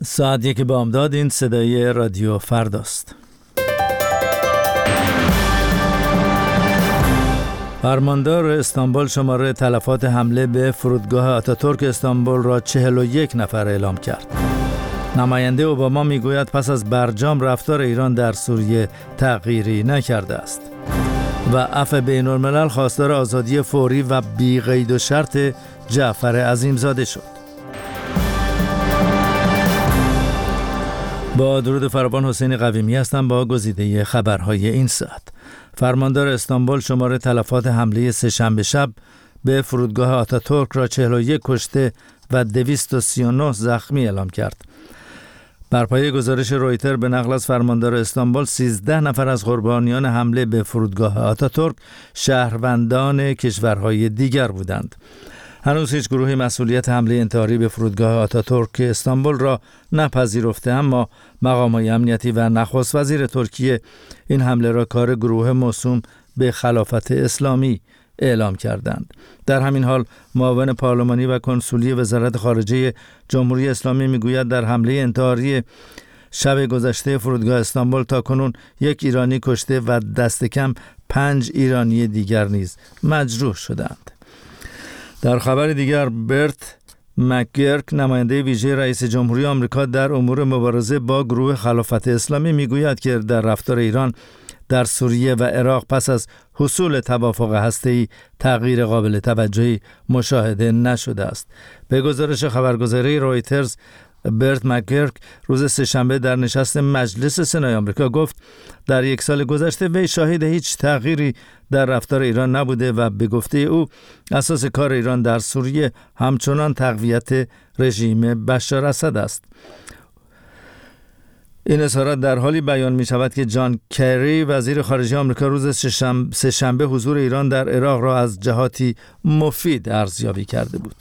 ساعت 1 بامداد. این صدای رادیو فرداست. فرماندار استانبول شماره تلفات حمله به فرودگاه آتاتورک استانبول را 41 نفر اعلام کرد. نماینده اوباما میگوید پس از برجام رفتار ایران در سوریه تغییری نکرده است و عفو بین الملل خواستار آزادی فوری و بی قید و شرط جعفر عظیمزاده شد. با درود فراوان، حسین قویمی هستم با گزیده خبرهای این ساعت. فرماندار استانبول شماره تلفات حمله سه‌شنبه شب به فرودگاه آتاتورک را 41 کشته و 239 زخمی اعلام کرد. بر پایه گزارش رویتر به نقل از فرماندار استانبول، 13 نفر از قربانیان حمله به فرودگاه آتاتورک شهروندان کشورهای دیگر بودند. هنوز هیچ گروهی مسئولیت حمله انتحاری به فرودگاه آتاتورک استانبول را نپذیرفته، اما مقام‌های امنیتی و نخست وزیر ترکیه این حمله را کار گروه موسوم به خلافت اسلامی اعلام کردند. در همین حال معاون پارلمانی و کنسولی وزارت خارجه جمهوری اسلامی میگوید در حمله انتحاری شب گذشته فرودگاه استانبول تاکنون 1 ایرانی کشته و دست کم 5 ایرانی دیگر نیز مجروح شدند. در خبر دیگر، برت مکگرک نماینده ویژه رئیس جمهوری آمریکا در امور مبارزه با گروه خلافت اسلامی میگوید که در رفتار ایران در سوریه و عراق پس از حصول توافق هسته‌ای تغییر قابل توجهی مشاهده نشده است. به گزارش خبرگزاری رویترز، برت مکگرک روز سه‌شنبه در نشست مجلس سنای آمریکا گفت در 1 سال گذشته وی شاهد هیچ تغییری در رفتار ایران نبوده و به گفته او اساس کار ایران در سوریه همچنان تقویت رژیم بشار اسد است. این اظهارات در حالی بیان می شود که جان کری وزیر خارجه آمریکا روز سه‌شنبه حضور ایران در عراق را از جهاتی مفید ارزیابی کرده بود.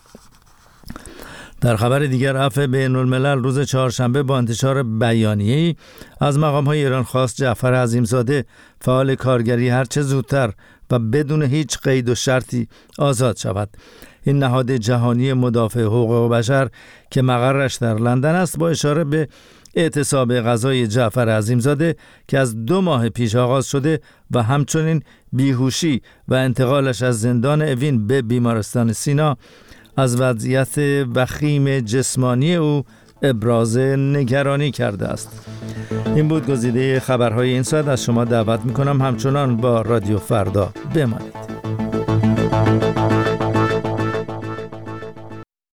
در خبر دیگر، عفو بین الملل روز چهارشنبه با انتشار بیانیه‌ای از مقام‌های ایران خواست جعفر عظیمزاده فعال کارگری هرچه زودتر و بدون هیچ قید و شرطی آزاد شود. این نهاد جهانی مدافع حقوق بشر که مقرش در لندن است، با اشاره به اعتصاب غذای جعفر عظیمزاده که از 2 ماه پیش آغاز شده و همچنین بیهوشی و انتقالش از زندان اوین به بیمارستان سینا، از وضعیت وخیم جسمانی او ابراز نگرانی کرده است. این بود گزیده خبرهای این ساعت. از شما دعوت میکنم همچنان با رادیو فردا بمانید.